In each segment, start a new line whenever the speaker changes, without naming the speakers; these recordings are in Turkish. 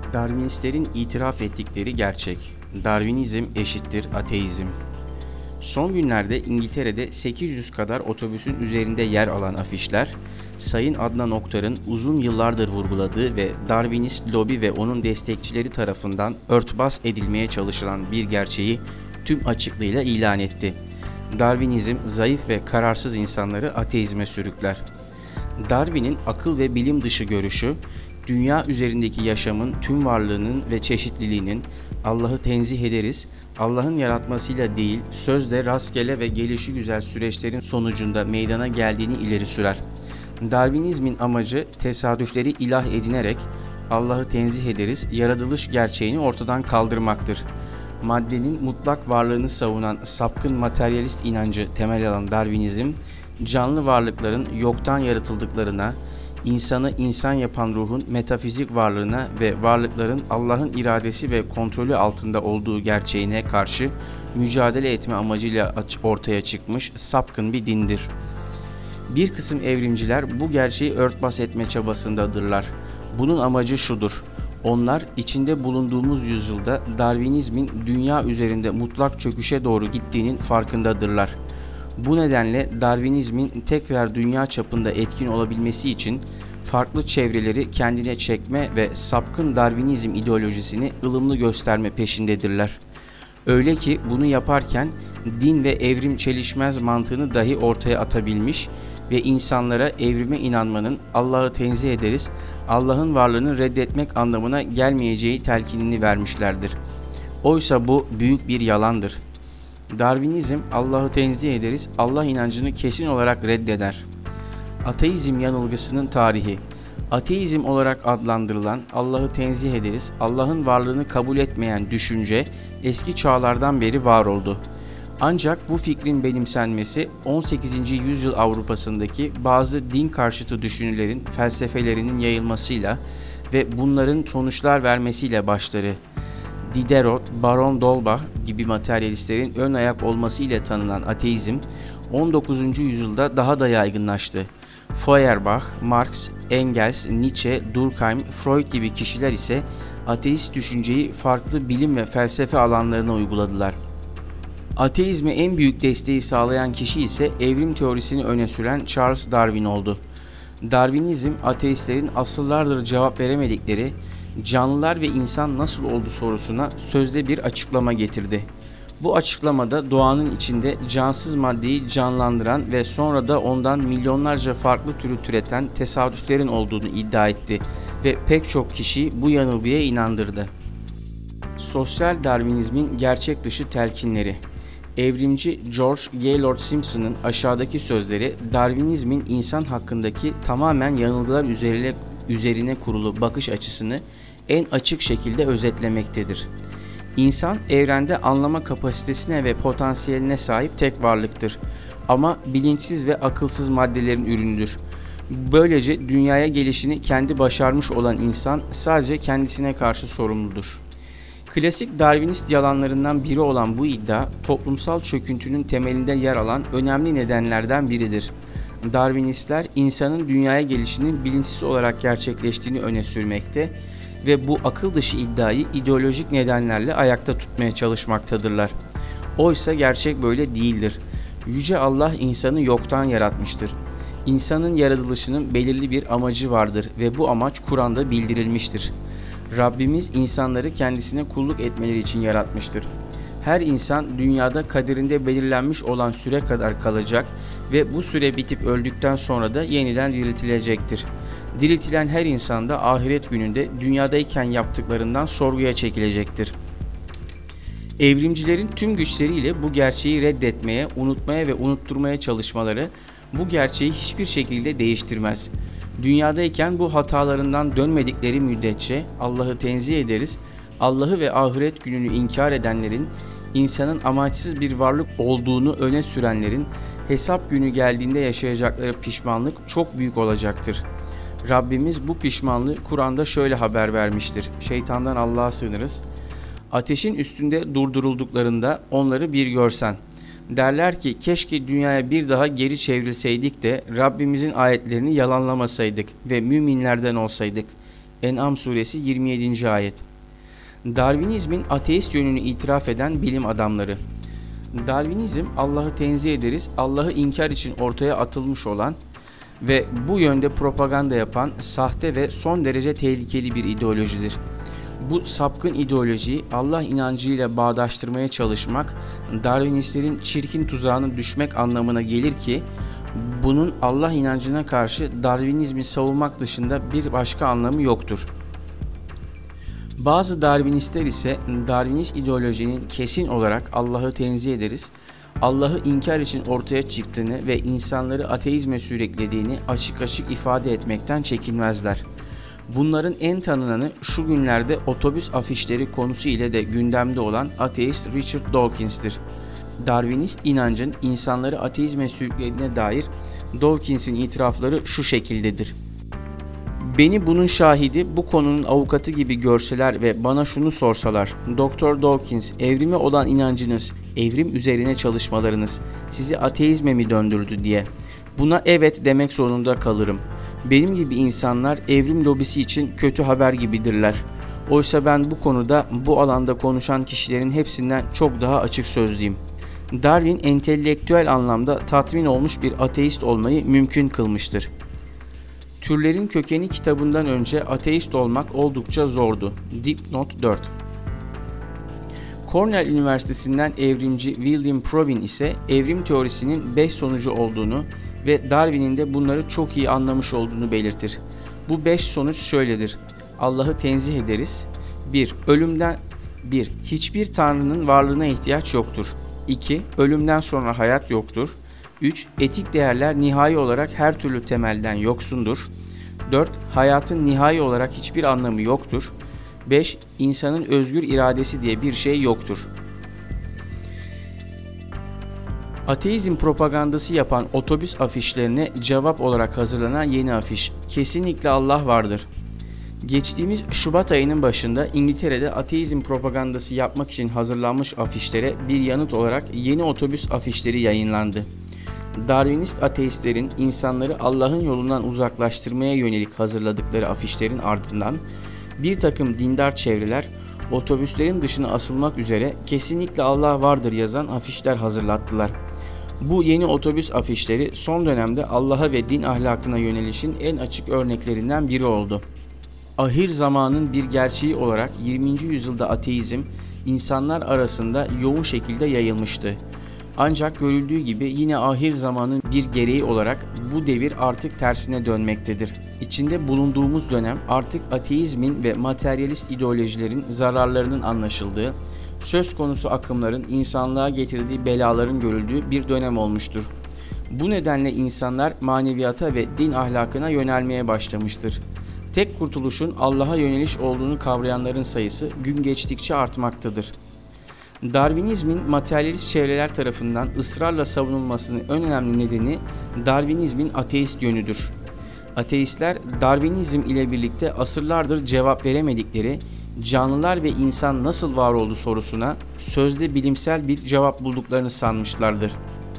Darwinistlerin itiraf ettikleri gerçek. Darwinizm eşittir ateizm. Son günlerde İngiltere'de 800 kadar otobüsün üzerinde yer alan afişler, Sayın Adnan Oktar'ın uzun yıllardır vurguladığı ve Darwinist lobi ve onun destekçileri tarafından örtbas edilmeye çalışılan bir gerçeği tüm açıklığıyla ilan etti. Darwinizm zayıf ve kararsız insanları ateizme sürükler. Darwin'in akıl ve bilim dışı görüşü, dünya üzerindeki yaşamın tüm varlığının ve çeşitliliğinin Allah'ı tenzih ederiz, Allah'ın yaratmasıyla değil, sözde rastgele ve gelişigüzel süreçlerin sonucunda meydana geldiğini ileri sürer. Darwinizmin amacı tesadüfleri ilah edinerek Allah'ı tenzih ederiz, yaratılış gerçeğini ortadan kaldırmaktır. Maddenin mutlak varlığını savunan sapkın materyalist inancı temel alan Darwinizm, canlı varlıkların yoktan yaratıldıklarına, insanı insan yapan ruhun metafizik varlığına ve varlıkların Allah'ın iradesi ve kontrolü altında olduğu gerçeğine karşı mücadele etme amacıyla ortaya çıkmış sapkın bir dindir. Bir kısım evrimciler bu gerçeği örtbas etme çabasındadırlar. Bunun amacı şudur: onlar içinde bulunduğumuz yüzyılda Darwinizmin dünya üzerinde mutlak çöküşe doğru gittiğinin farkındadırlar. Bu nedenle Darwinizmin tekrar dünya çapında etkin olabilmesi için farklı çevreleri kendine çekme ve sapkın Darwinizm ideolojisini ılımlı gösterme peşindedirler. Öyle ki bunu yaparken din ve evrim çelişmez mantığını dahi ortaya atabilmiş ve insanlara evrime inanmanın Allah'ı tenzih ederiz, Allah'ın varlığını reddetmek anlamına gelmeyeceği telkinini vermişlerdir. Oysa bu büyük bir yalandır. Darwinizm Allah'ı tenzih ederiz, Allah inancını kesin olarak reddeder. Ateizm yanılgısının tarihi. Ateizm olarak adlandırılan Allah'ı tenzih ederiz, Allah'ın varlığını kabul etmeyen düşünce eski çağlardan beri var oldu. Ancak bu fikrin benimsenmesi 18. yüzyıl Avrupa'sındaki bazı din karşıtı düşünürlerin felsefelerinin yayılmasıyla ve bunların sonuçlar vermesiyle başladı. Diderot, Baron d'Holbach gibi materyalistlerin ön ayak olması ile tanınan ateizm 19. yüzyılda daha da yaygınlaştı. Feuerbach, Marx, Engels, Nietzsche, Durkheim, Freud gibi kişiler ise ateist düşünceyi farklı bilim ve felsefe alanlarına uyguladılar. Ateizme en büyük desteği sağlayan kişi ise evrim teorisini öne süren Charles Darwin oldu. Darwinizm, ateistlerin asıllardır cevap veremedikleri canlılar ve insan nasıl oldu sorusuna sözde bir açıklama getirdi. Bu açıklamada doğanın içinde cansız maddeyi canlandıran ve sonra da ondan milyonlarca farklı türü türeten tesadüflerin olduğunu iddia etti ve pek çok kişiyi bu yanılgıya inandırdı. Sosyal Darwinizmin gerçek dışı telkinleri. Evrimci George Gaylord Simpson'ın aşağıdaki sözleri Darwinizmin insan hakkındaki tamamen yanılgılar üzerine kurulu bakış açısını en açık şekilde özetlemektedir. İnsan evrende anlama kapasitesine ve potansiyeline sahip tek varlıktır. Ama bilinçsiz ve akılsız maddelerin ürünüdür. Böylece dünyaya gelişini kendi başarmış olan insan sadece kendisine karşı sorumludur. Klasik Darwinist yalanlarından biri olan bu iddia, toplumsal çöküntünün temelinde yer alan önemli nedenlerden biridir. Darwinistler insanın dünyaya gelişinin bilinçsiz olarak gerçekleştiğini öne sürmekte ve bu akıl dışı iddiayı ideolojik nedenlerle ayakta tutmaya çalışmaktadırlar. Oysa gerçek böyle değildir. Yüce Allah insanı yoktan yaratmıştır. İnsanın yaratılışının belirli bir amacı vardır ve bu amaç Kur'an'da bildirilmiştir. Rabbimiz insanları kendisine kulluk etmeleri için yaratmıştır. Her insan dünyada kaderinde belirlenmiş olan süre kadar kalacak ve bu süre bitip öldükten sonra da yeniden diriltilecektir. Diriltilen her insan da ahiret gününde dünyadayken yaptıklarından sorguya çekilecektir. Evrimcilerin tüm güçleriyle bu gerçeği reddetmeye, unutmaya ve unutturmaya çalışmaları bu gerçeği hiçbir şekilde değiştirmez. Dünyadayken bu hatalarından dönmedikleri müddetçe Allah'ı tenzih ederiz, Allah'ı ve ahiret gününü inkar edenlerin, insanın amaçsız bir varlık olduğunu öne sürenlerin hesap günü geldiğinde yaşayacakları pişmanlık çok büyük olacaktır. Rabbimiz bu pişmanlığı Kur'an'da şöyle haber vermiştir. Şeytandan Allah'a sığınırız. Ateşin üstünde durdurulduklarında onları bir görsen. Derler ki keşke dünyaya bir daha geri çevrilseydik de Rabbimizin ayetlerini yalanlamasaydık ve müminlerden olsaydık. En'am suresi 27. ayet. Darwinizmin ateist yönünü itiraf eden bilim adamları. Darwinizm, Allah'ı tenzih ederiz, Allah'ı inkar için ortaya atılmış olan ve bu yönde propaganda yapan sahte ve son derece tehlikeli bir ideolojidir. Bu sapkın ideolojiyi Allah inancıyla bağdaştırmaya çalışmak, Darwinistlerin çirkin tuzağına düşmek anlamına gelir ki, bunun Allah inancına karşı Darwinizmi savunmak dışında bir başka anlamı yoktur. Bazı Darwinistler ise Darwinist ideolojinin kesin olarak Allah'ı tenzih ederiz, Allah'ı inkar için ortaya çıktığını ve insanları ateizme sürüklediğini açık açık ifade etmekten çekinmezler. Bunların en tanınanı şu günlerde otobüs afişleri konusu ile de gündemde olan ateist Richard Dawkins'tir. Darwinist inancın insanları ateizme sürüklediğine dair Dawkins'in itirafları şu şekildedir. Beni bunun şahidi, bu konunun avukatı gibi görseler ve bana şunu sorsalar: Doktor Dawkins, evrime olan inancınız, evrim üzerine çalışmalarınız sizi ateizme mi döndürdü diye. Buna evet demek zorunda kalırım. Benim gibi insanlar evrim lobisi için kötü haber gibidirler. Oysa ben bu konuda, bu alanda konuşan kişilerin hepsinden çok daha açık sözlüyüm. Darwin entelektüel anlamda tatmin olmuş bir ateist olmayı mümkün kılmıştır. Türlerin Kökeni kitabından önce ateist olmak oldukça zordu. Dipnot 4. Cornell Üniversitesi'nden evrimci William Provin ise evrim teorisinin 5 sonucu olduğunu ve Darwin'in de bunları çok iyi anlamış olduğunu belirtir. Bu 5 sonuç şöyledir: Allah'ı tenzih ederiz. 1. Hiçbir tanrının varlığına ihtiyaç yoktur. 2. Ölümden sonra hayat yoktur. 3. Etik değerler nihai olarak her türlü temelden yoksundur. 4. Hayatın nihai olarak hiçbir anlamı yoktur. 5. İnsanın özgür iradesi diye bir şey yoktur. Ateizm propagandası yapan otobüs afişlerine cevap olarak hazırlanan yeni afiş: Kesinlikle Allah vardır. Geçtiğimiz Şubat ayının başında İngiltere'de ateizm propagandası yapmak için hazırlanmış afişlere bir yanıt olarak yeni otobüs afişleri yayınlandı. Darwinist ateistlerin insanları Allah'ın yolundan uzaklaştırmaya yönelik hazırladıkları afişlerin ardından bir takım dindar çevreler otobüslerin dışına asılmak üzere "Kesinlikle Allah vardır" yazan afişler hazırlattılar. Bu yeni otobüs afişleri son dönemde Allah'a ve din ahlakına yönelişin en açık örneklerinden biri oldu. Ahir zamanın bir gerçeği olarak 20. yüzyılda ateizm insanlar arasında yoğun şekilde yayılmıştı. Ancak görüldüğü gibi yine ahir zamanın bir gereği olarak bu devir artık tersine dönmektedir. İçinde bulunduğumuz dönem artık ateizmin ve materyalist ideolojilerin zararlarının anlaşıldığı, söz konusu akımların insanlığa getirdiği belaların görüldüğü bir dönem olmuştur. Bu nedenle insanlar maneviyata ve din ahlakına yönelmeye başlamıştır. Tek kurtuluşun Allah'a yöneliş olduğunu kavrayanların sayısı gün geçtikçe artmaktadır. Darwinizmin materyalist çevreler tarafından ısrarla savunulmasının en önemli nedeni Darwinizmin ateist yönüdür. Ateistler Darwinizm ile birlikte asırlardır cevap veremedikleri canlılar ve insan nasıl var oldu sorusuna sözde bilimsel bir cevap bulduklarını sanmışlardır.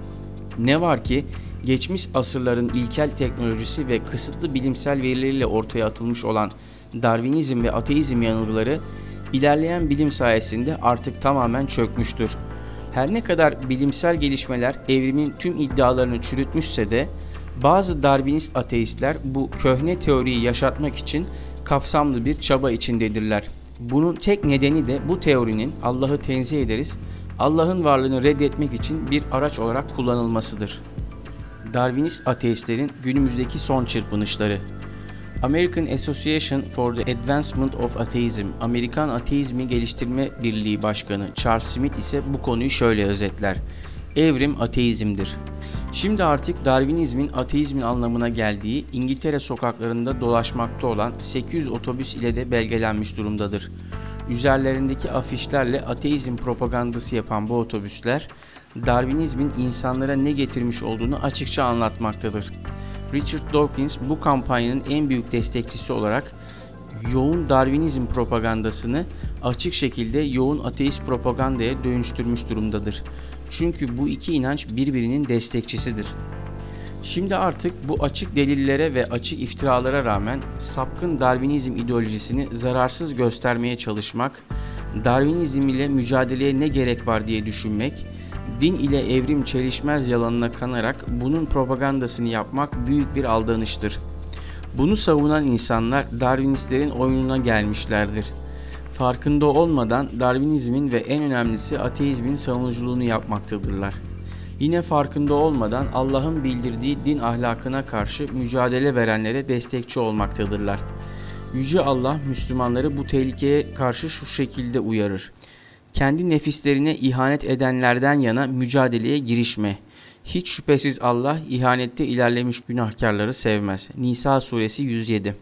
Ne var ki geçmiş asırların ilkel teknolojisi ve kısıtlı bilimsel verileriyle ortaya atılmış olan Darwinizm ve ateizm yanılgıları ilerleyen bilim sayesinde artık tamamen çökmüştür. Her ne kadar bilimsel gelişmeler evrimin tüm iddialarını çürütmüşse de bazı Darwinist ateistler bu köhne teoriyi yaşatmak için kapsamlı bir çaba içindedirler. Bunun tek nedeni de bu teorinin Allah'ı tenzih ederiz, Allah'ın varlığını reddetmek için bir araç olarak kullanılmasıdır. Darwinist ateistlerin günümüzdeki son çırpınışları. American Association for the Advancement of Atheism, Amerikan Ateizmi Geliştirme Birliği Başkanı Charles Smith ise bu konuyu şöyle özetler: Evrim ateizmdir. Şimdi artık Darwinizmin ateizmin anlamına geldiği İngiltere sokaklarında dolaşmakta olan 800 otobüs ile de belgelenmiş durumdadır. Üzerlerindeki afişlerle ateizm propagandası yapan bu otobüsler, Darwinizmin insanlara ne getirmiş olduğunu açıkça anlatmaktadır. Richard Dawkins bu kampanyanın en büyük destekçisi olarak yoğun Darwinizm propagandasını açık şekilde yoğun ateist propagandaya dönüştürmüş durumdadır. Çünkü bu iki inanç birbirinin destekçisidir. Şimdi artık bu açık delillere ve açık iftiralara rağmen sapkın Darwinizm ideolojisini zararsız göstermeye çalışmak, Darwinizm ile mücadeleye ne gerek var diye düşünmek, din ile evrim çelişmez yalanına kanarak bunun propagandasını yapmak büyük bir aldanıştır. Bunu savunan insanlar Darwinistlerin oyununa gelmişlerdir. Farkında olmadan Darwinizmin ve en önemlisi ateizmin savunuculuğunu yapmaktadırlar. Yine farkında olmadan Allah'ın bildirdiği din ahlakına karşı mücadele verenlere destekçi olmaktadırlar. Yüce Allah Müslümanları bu tehlikeye karşı şu şekilde uyarır. Kendi nefislerine ihanet edenlerden yana mücadeleye girişme. Hiç şüphesiz Allah ihanette ilerlemiş günahkarları sevmez. Nisa suresi 107.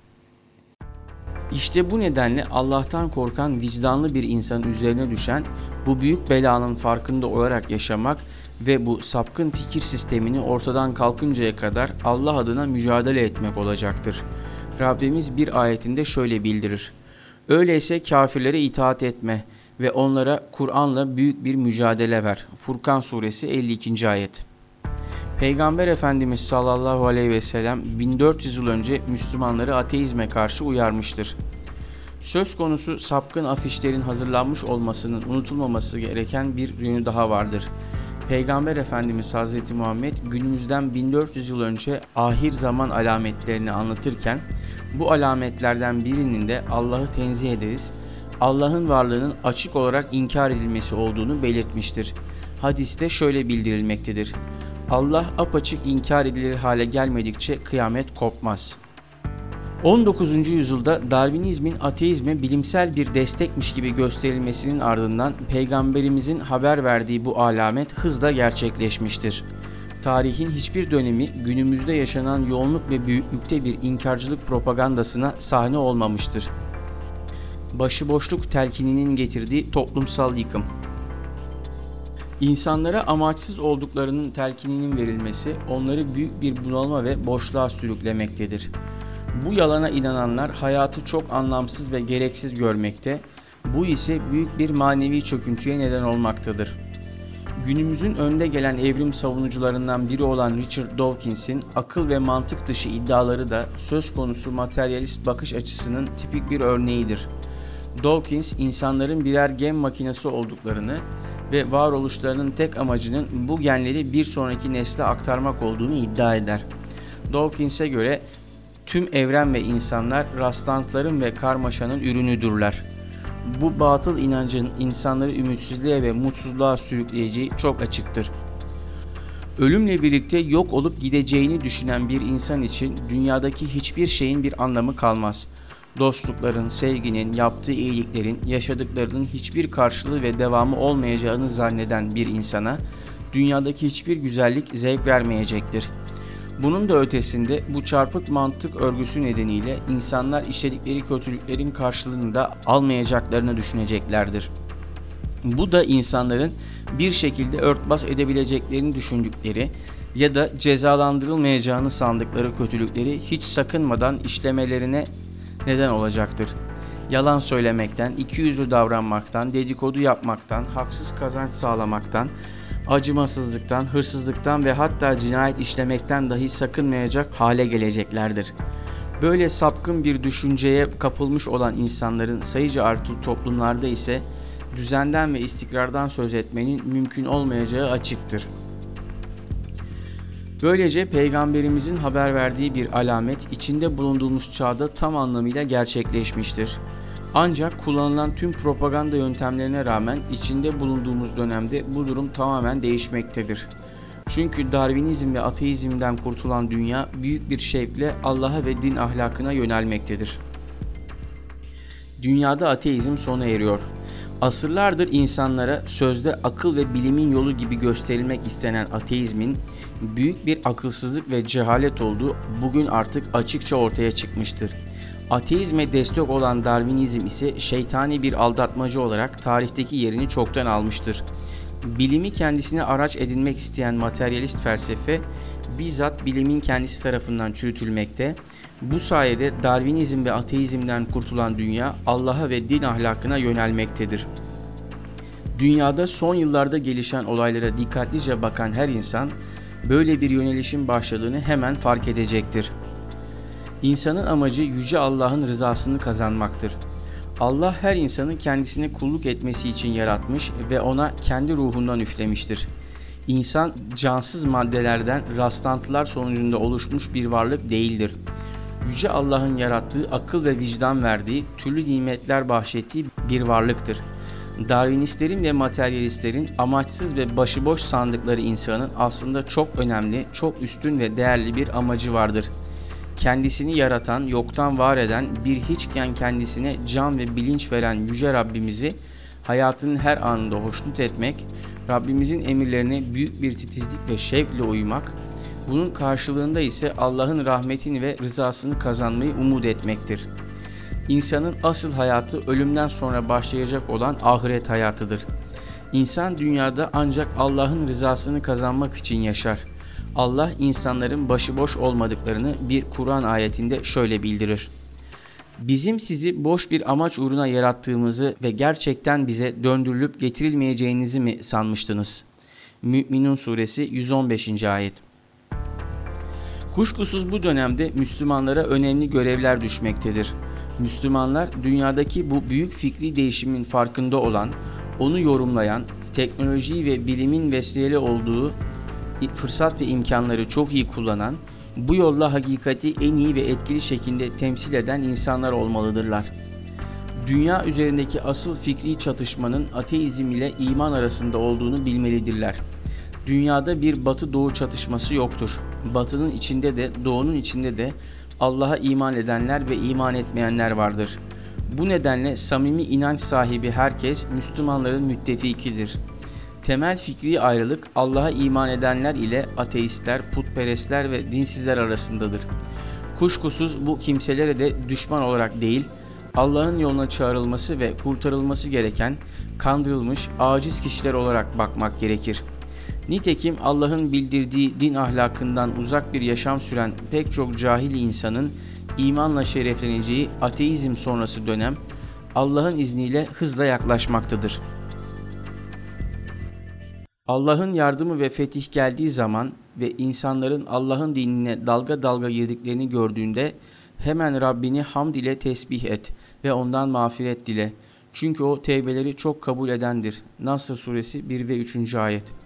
İşte bu nedenle Allah'tan korkan vicdanlı bir insanın üzerine düşen bu büyük belanın farkında olarak yaşamak ve bu sapkın fikir sistemini ortadan kalkıncaya kadar Allah adına mücadele etmek olacaktır. Rabbimiz bir ayetinde şöyle bildirir. Öyleyse kafirlere itaat etme ve onlara Kur'an'la büyük bir mücadele ver. Furkan suresi 52. ayet. Peygamber Efendimiz sallallahu aleyhi ve sellem 1400 yıl önce Müslümanları ateizme karşı uyarmıştır. Söz konusu sapkın afişlerin hazırlanmış olmasının unutulmaması gereken bir yönü daha vardır. Peygamber Efendimiz Hazreti Muhammed günümüzden 1400 yıl önce ahir zaman alametlerini anlatırken bu alametlerden birinin de Allah'ı tenzih ederiz, Allah'ın varlığının açık olarak inkar edilmesi olduğunu belirtmiştir. Hadiste şöyle bildirilmektedir. Allah apaçık inkar edilir hale gelmedikçe kıyamet kopmaz. 19. yüzyılda Darwinizmin ateizme bilimsel bir destekmiş gibi gösterilmesinin ardından Peygamberimizin haber verdiği bu alamet hızla gerçekleşmiştir. Tarihin hiçbir dönemi günümüzde yaşanan yoğunluk ve büyüklükte bir inkarcılık propagandasına sahne olmamıştır. Başıboşluk telkininin getirdiği toplumsal yıkım. İnsanlara amaçsız olduklarının telkininin verilmesi onları büyük bir bunalıma ve boşluğa sürüklemektedir. Bu yalana inananlar hayatı çok anlamsız ve gereksiz görmekte, bu ise büyük bir manevi çöküntüye neden olmaktadır. Günümüzün önde gelen evrim savunucularından biri olan Richard Dawkins'in akıl ve mantık dışı iddiaları da söz konusu materyalist bakış açısının tipik bir örneğidir. Dawkins, insanların birer gen makinesi olduklarını ve varoluşlarının tek amacının bu genleri bir sonraki nesle aktarmak olduğunu iddia eder. Dawkins'e göre tüm evren ve insanlar rastlantıların ve karmaşanın ürünüdürler. Bu batıl inancın insanları ümitsizliğe ve mutsuzluğa sürükleyeceği çok açıktır. Ölümle birlikte yok olup gideceğini düşünen bir insan için dünyadaki hiçbir şeyin bir anlamı kalmaz. Dostlukların, sevginin, yaptığı iyiliklerin, yaşadıklarının hiçbir karşılığı ve devamı olmayacağını zanneden bir insana dünyadaki hiçbir güzellik zevk vermeyecektir. Bunun da ötesinde bu çarpık mantık örgüsü nedeniyle insanlar işledikleri kötülüklerin karşılığını da almayacaklarını düşüneceklerdir. Bu da insanların bir şekilde örtbas edebileceklerini düşündükleri ya da cezalandırılmayacağını sandıkları kötülükleri hiç sakınmadan işlemelerine neden olacaktır. Yalan söylemekten, ikiyüzlü davranmaktan, dedikodu yapmaktan, haksız kazanç sağlamaktan, acımasızlıktan, hırsızlıktan ve hatta cinayet işlemekten dahi sakınmayacak hale geleceklerdir. Böyle sapkın bir düşünceye kapılmış olan insanların sayıca arttığı toplumlarda ise düzenden ve istikrardan söz etmenin mümkün olmayacağı açıktır. Böylece Peygamberimizin haber verdiği bir alamet içinde bulunduğumuz çağda tam anlamıyla gerçekleşmiştir. Ancak kullanılan tüm propaganda yöntemlerine rağmen içinde bulunduğumuz dönemde bu durum tamamen değişmektedir. Çünkü Darwinizm ve ateizmden kurtulan dünya büyük bir şevkle Allah'a ve din ahlakına yönelmektedir. Dünyada ateizm sona eriyor. Asırlardır insanlara sözde akıl ve bilimin yolu gibi gösterilmek istenen ateizmin büyük bir akılsızlık ve cehalet olduğu bugün artık açıkça ortaya çıkmıştır. Ateizme destek olan Darwinizm ise şeytani bir aldatmacı olarak tarihteki yerini çoktan almıştır. Bilimi kendisine araç edinmek isteyen materyalist felsefe bizzat bilimin kendisi tarafından çürütülmekte. Bu sayede Darwinizm ve ateizmden kurtulan dünya Allah'a ve din ahlakına yönelmektedir. Dünyada son yıllarda gelişen olaylara dikkatlice bakan her insan böyle bir yönelişin başladığını hemen fark edecektir. İnsanın amacı Yüce Allah'ın rızasını kazanmaktır. Allah her insanı kendisine kulluk etmesi için yaratmış ve ona kendi ruhundan üflemiştir. İnsan cansız maddelerden rastlantılar sonucunda oluşmuş bir varlık değildir. Yüce Allah'ın yarattığı, akıl ve vicdan verdiği, türlü nimetler bahşettiği bir varlıktır. Darwinistlerin ve materyalistlerin amaçsız ve başıboş sandıkları insanın aslında çok önemli, çok üstün ve değerli bir amacı vardır. Kendisini yaratan, yoktan var eden, bir hiçken kendisine can ve bilinç veren Yüce Rabbimizi hayatının her anında hoşnut etmek, Rabbimizin emirlerine büyük bir titizlik ve şevkle uymak, bunun karşılığında ise Allah'ın rahmetini ve rızasını kazanmayı umut etmektir. İnsanın asıl hayatı ölümden sonra başlayacak olan ahiret hayatıdır. İnsan dünyada ancak Allah'ın rızasını kazanmak için yaşar. Allah insanların başıboş olmadıklarını bir Kur'an ayetinde şöyle bildirir. Bizim sizi boş bir amaç uğruna yarattığımızı ve gerçekten bize döndürülüp getirilmeyeceğinizi mi sanmıştınız? Mü'minun suresi 115. ayet. Kuşkusuz bu dönemde Müslümanlara önemli görevler düşmektedir. Müslümanlar dünyadaki bu büyük fikri değişimin farkında olan, onu yorumlayan, teknolojiyi ve bilimin vesileli olduğu fırsat ve imkanları çok iyi kullanan, bu yolla hakikati en iyi ve etkili şekilde temsil eden insanlar olmalıdırlar. Dünya üzerindeki asıl fikri çatışmanın ateizm ile iman arasında olduğunu bilmelidirler. Dünyada bir batı-doğu çatışması yoktur. Batının içinde de doğunun içinde de Allah'a iman edenler ve iman etmeyenler vardır. Bu nedenle samimi inanç sahibi herkes Müslümanların müttefikidir. Temel fikri ayrılık Allah'a iman edenler ile ateistler, putperestler ve dinsizler arasındadır. Kuşkusuz bu kimselere de düşman olarak değil, Allah'ın yoluna çağrılması ve kurtarılması gereken kandırılmış, aciz kişiler olarak bakmak gerekir. Nitekim Allah'ın bildirdiği din ahlakından uzak bir yaşam süren pek çok cahil insanın imanla şerefleneceği ateizm sonrası dönem Allah'ın izniyle hızla yaklaşmaktadır. Allah'ın yardımı ve fetih geldiği zaman ve insanların Allah'ın dinine dalga dalga girdiklerini gördüğünde hemen Rabbini hamd ile tesbih et ve ondan mağfiret dile. Çünkü o tevbeleri çok kabul edendir. Nasr suresi 1 ve 3. ayet.